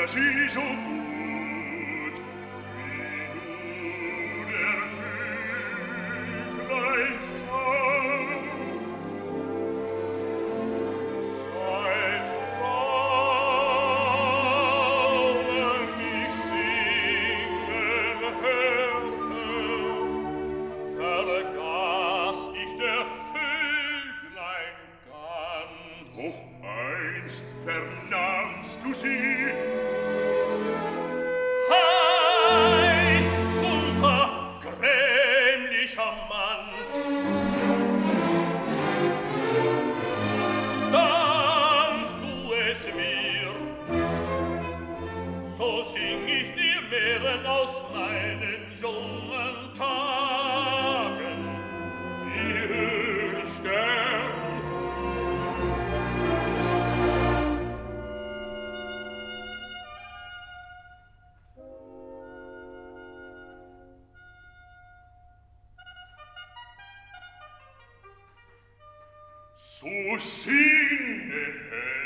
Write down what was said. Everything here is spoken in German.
sie so gut, wie du der Vöglein sang. Seit Frauen mich singen hörten, vergaß ich der Vöglein ganz. Doch einst vernahmst du sie. Hei, bunter, grämlicher Mann, danst du es mir, so sing ich dir Mehren aus meinen jungen Tagen, die hör ich gern. So singe